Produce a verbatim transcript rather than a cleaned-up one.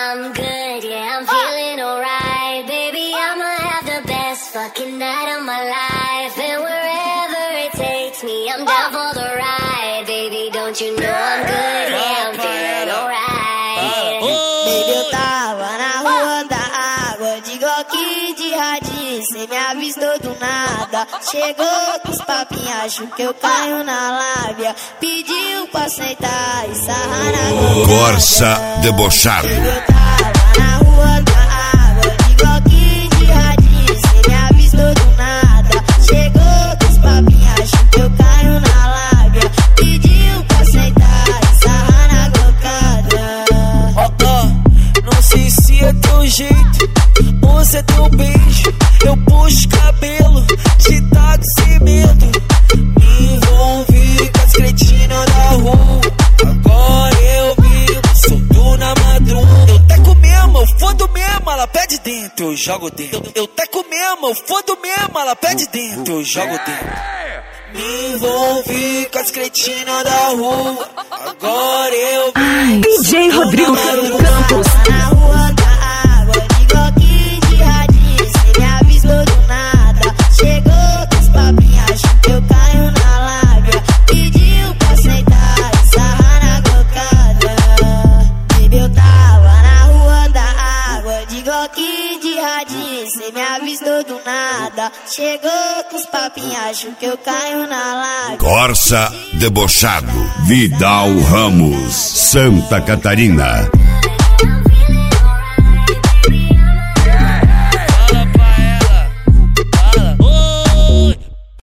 I'm good, yeah, I'm feeling alright. Baby, I'ma have the best fucking night of my life. And wherever it takes me, I'm down for the ride. Baby, don't you know I'm good, yeah, I'm feeling alright. Baby, eu tava na rua da água, de Glock de radinho, cê me avistou do nada. Chegou com os papinhos, acho que eu caio na lábia. Pediu pra sentar e sarrar na boca. Corsa debochado. Baby, eu tava na rua da água, de Glock de radinho, cê me avistou do nada. Chegou com os papinhos, acho que eu caio na lábia. Pediu pra sentar e sarrar na gocada. Não sei se é teu jeito ou se é teu beijo. Eu puxo cabelo, te taco sem medo. Me envolvi com as cretinas da rua. Agora eu vivo, solto na madruga. Eu teco mesmo, eu fodo mesmo, ela pede dentro, eu jogo dentro. Eu teco mesmo, eu fodo mesmo, ela pede dentro, eu jogo dentro. Me envolvi com as cretinas da rua. Agora eu Ai, D J Rodrigo Campos. Na rua da água, de Glock de radinho, cê me avisou do nada. Chegou com os papinhos, acho que eu caio na lábia. Pediu pra sentar e sarrar na gocada. Baby, eu tava na rua da água, de Glock de radinho, cê me avisou do nada. Chegou com os papinhos, acho que eu caio na lábia. Corsa debochado. Vidal Ramos, Santa Catarina. I'm feeling